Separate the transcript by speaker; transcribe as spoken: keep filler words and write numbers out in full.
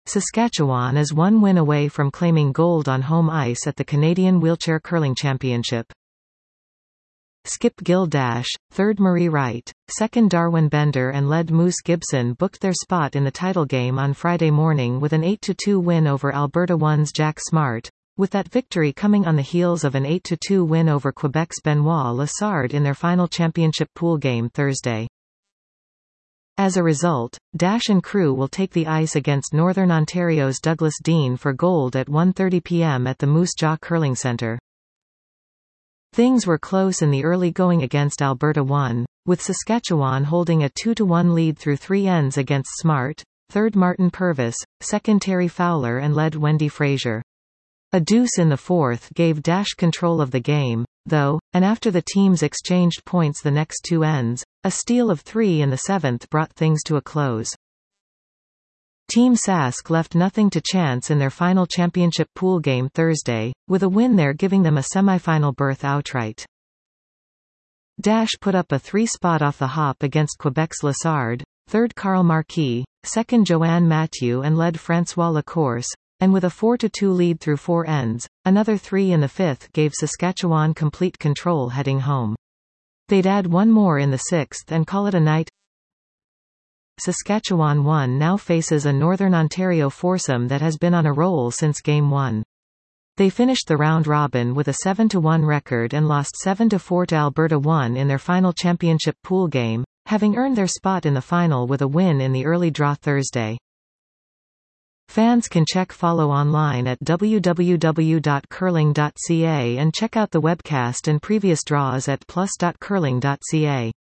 Speaker 1: Saskatchewan is one win away from claiming gold on home ice at the Canadian Wheelchair Curling Championship. Skip Gill Dash, third Marie Wright, second Darwin Bender and lead Moose Gibson booked their spot in the title game on Friday morning with an eight to two win over Alberta One's Jack Smart, with that victory coming on the heels of an eight to two win over Quebec's Benoit Lassard in their final championship pool game Thursday. As a result, Dash and crew will take the ice against Northern Ontario's Douglas Dean for gold at one thirty p m at the Moose Jaw Curling Centre. Things were close in the early going against Alberta One, with Saskatchewan holding a two to one lead through three ends against Smart, third Martin Purvis, second Terry Fowler and led Wendy Fraser. A deuce in the fourth gave Dash control of the game, though, and after the teams exchanged points the next two ends, a steal of three in the seventh brought things to a close. Team Sask left nothing to chance in their final championship pool game Thursday, with a win there giving them a semi-final berth outright. Dash put up a three-spot off the hop against Quebec's Lassard, third Carl Marquis, second Joanne Mathieu and led François Lacourse, and with a four to two lead through four ends, another three in the fifth gave Saskatchewan complete control heading home. They'd add one more in the sixth and call it a night. Saskatchewan One now faces a Northern Ontario foursome that has been on a roll since Game one. They finished the round-robin with a seven to one record and lost seven to four to Alberta One in their final championship pool game, having earned their spot in the final with a win in the early draw Thursday. Fans can check follow online at w w w dot curling dot c a and check out the webcast and previous draws at plus dot curling dot c a.